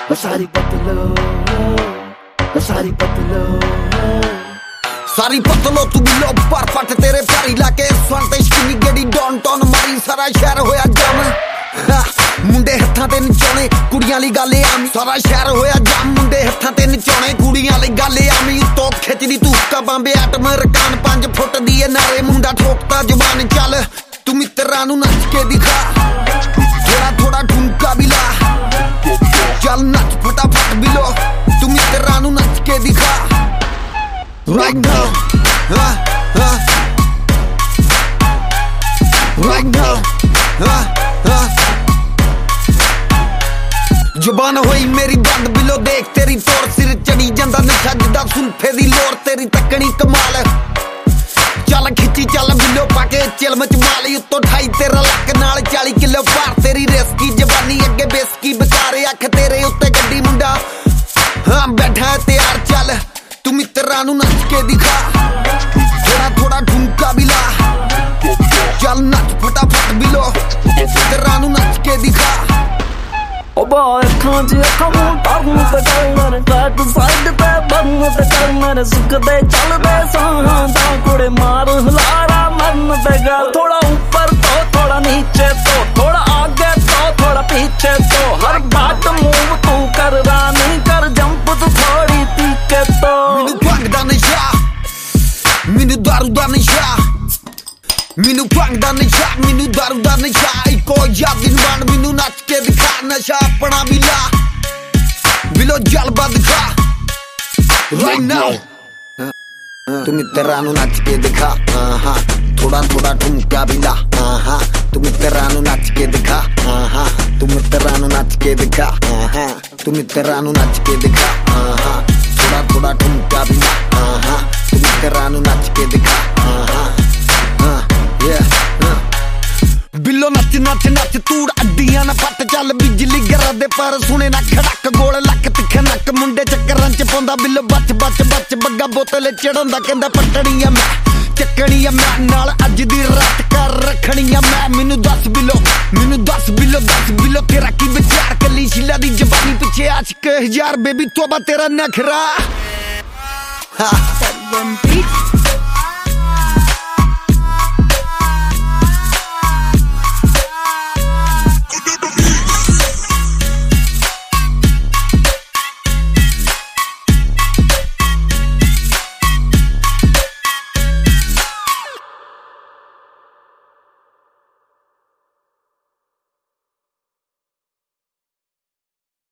सारी पतलो तू below perfect तेरे प्यारी लाके स्वांते शकिनी गेड़ी डॉन टॉन मारी सारा शहर होया जाम मुंडे हत्थां ते नचाउने कुड़ियां ली गल आमी सारा शहर होया जाम मुंडे हत्थां ते नचाउने कुड़ियां ली गल आमी तो खिचदी तू का बंबे आटम रकान 5 फुट दी नारे मुंडा ठोकता जुबान चल तू मित्तरां नू नच के दिखा थोड़ा थोड़ा ठुमका भी ला चल नच फटाफट बिलो तू मित्तरां नू नच के दिखा right now right now जुबान होई मेरी बंद बिलो देख तेरी तोड़ सिर चढ़ी जांदा नशा जिदा सुल्फे दी लोर तेरी तकनी कमाल चल खिच्ची चल बिलो पाके चिल मच माली उत्तों 28 तेरा लक नाल 40 किलो भार तेरी रेसकी जवानी अगे बेसकी बेकार अख तेरे उत्ते गड्डी मुंडा हां बैठा है तैयार चल तू मित्तरां नू नच के दिखा थोड़ा थोड़ा ठुमका भी ला चल नच फटाफट बिलो मित्तरां नू नच के दिखा oh boy can't you come on talk ते कर मेरे बैक साइड ते बन ते कर मेरे सुख दे चल दे सां दा कुड़े मार हलारा मन ते गल थोड़ा ऊपर तो थोड़ा नीचे तो थोड़ा आगे तो थोड़ा पीछे तो हर बात मूव तू कर रानी कर जंप तू थोड़ी तीके तो मैनू भंग दा नशा मैनू दारू दा नशा मैनू भंग दा नशा मैनू दारू दा नशा इको याद बन मैनू नच के दिखा नशा अपना भी ला बिलो जलवा दिखा right now तू मित्तरां नू नच के दिखा थोड़ा थोड़ा ठुमका भी ला तू मित्तरां नू नच के दिखा तू मित्तरां नू नच के दिखा तू मित्तरां नू नच के दिखा थोड़ा थोड़ा ठुमका भी ला तू मित्तरां नू नच के दिखा बिलो नच नच नच तूड़ अड्डियां ना फट चल बिजली गिरा दे पर सुने ना खड़क गोल लक तिखे नक मुंडे चक्करां च पौंदा बिलो बच बच बच बग्गा बोतल चढ़ांदा कहंदा पटड़ियां मैं चक्कणियां मैं नाल अज दी रात कर रखणियां मैं मैनू 10 बिलो तेरा की विचार कली शिला दी जवानी पिछे आशिक 1000 बेबी तोबा तेरा नखरा